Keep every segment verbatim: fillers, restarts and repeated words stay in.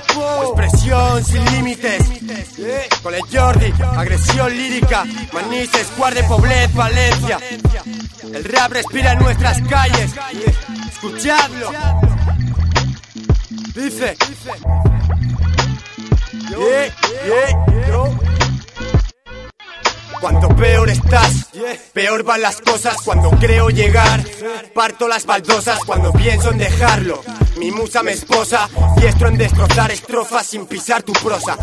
Expresión sin límites. Con el Jordi, agresión lírica. Manises, Squad de Poblet, Valencia. El rap respira en nuestras calles. Escuchadlo. Dice. Yeah, yeah, yo. Cuanto peor estás, peor van las cosas. Cuando creo llegar, parto las baldosas. Cuando pienso en dejarlo, mi musa me esposa. Diestro en destrozar estrofas sin pisar tu prosa.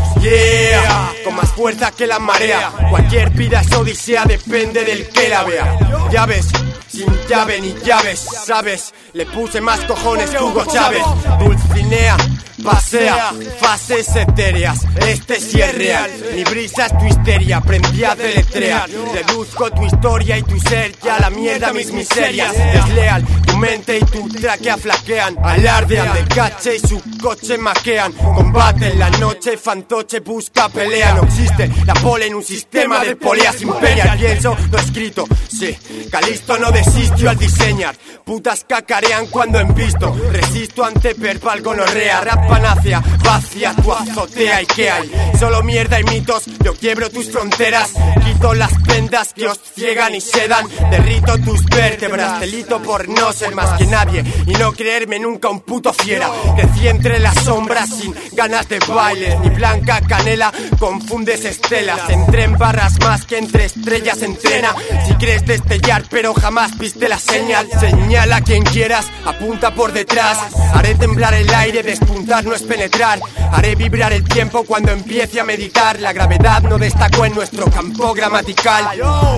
Yeah, con más fuerza que la marea. Cualquier vida es odisea, depende del que la vea. Llaves, sin llave ni llaves, ¿sabes? Le puse más cojones que Hugo Chávez. Dulcinea, pasea, fases etéreas. Este sí es real, mi brisa es tu histeria. Aprendí a deletrear, reduzco tu historia y tu ser. Ya la mierda mis miserias. Desleal, tu mente y tu tráquea flaquean. Alardean de cache y su coche maquean. Combate en la noche, fantoche busca pelea. No existe la pole en un sistema de poleas imperial. Pienso lo escrito, sí, Calisto no desistió al diseñar. Putas cacarean cuando embisto. Resisto ante perpal gonorrea. Rap panacea, vacía tu azotea. ¿Y qué hay? Solo mierda y mitos. Yo quiebro tus fronteras, quito las prendas que os ciegan y sedan. Derrito tus vértebras, delito por no ser más que nadie y no creerme nunca un puto fiera. Crecí entre las sombras sin ganas de baile. Ni blanca canela, confundes estelas. Entré en barras más que entre estrellas entrena. Si crees destellar pero jamás viste la señal. Señala a quien quieras, apunta por detrás. Haré temblar el aire, despuntar no es penetrar. Haré vibrar el tiempo cuando empiece a meditar. La gravedad no destacó en nuestro campo gramatical.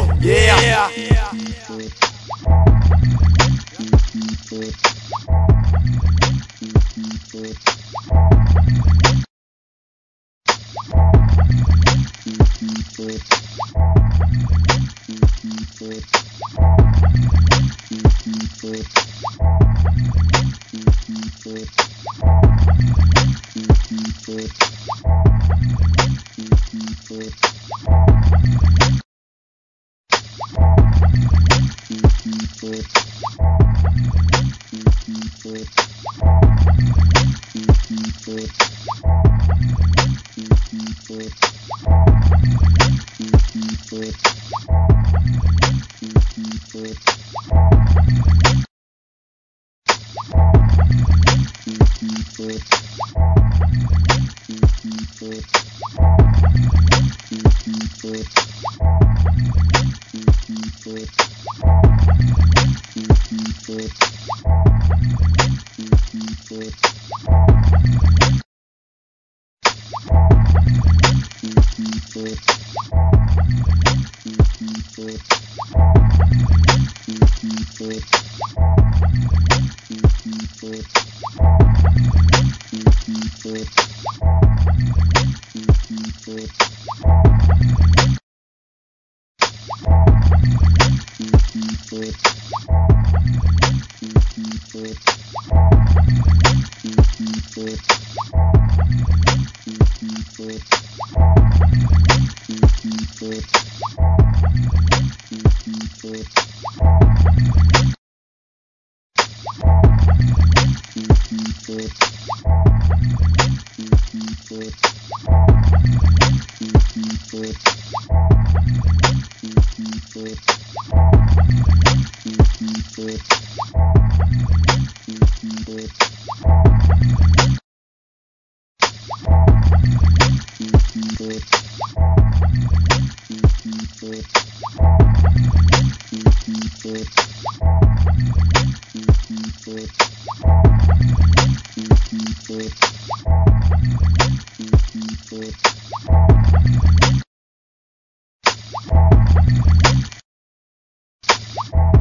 Yeah.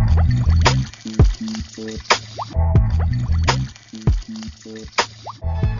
Thank you.